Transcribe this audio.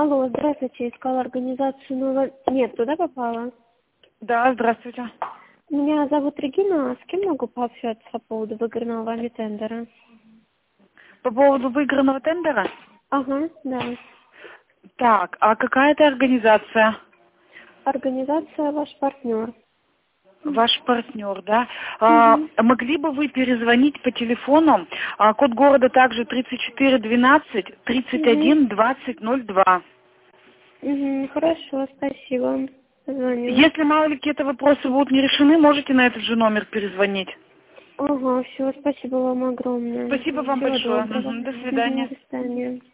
Алло, здравствуйте, искала организацию нового... Нет, туда попала? Да, здравствуйте. Меня зовут Регина, с кем могу пообщаться по поводу выигранного вами тендера? По поводу выигранного тендера? Ага, да. Так, а какая это организация? Организация ваш партнер. Ваш партнер, да? Угу. Могли бы вы перезвонить по телефону? Код города также 3412 31 20 02. Угу, хорошо, спасибо. Звоню. Если мало ли какие-то вопросы будут не решены, можете на этот же номер перезвонить. Ага, все, спасибо вам огромное. Спасибо вам Всего большое. доброго. До Угу, свидания. до свидания.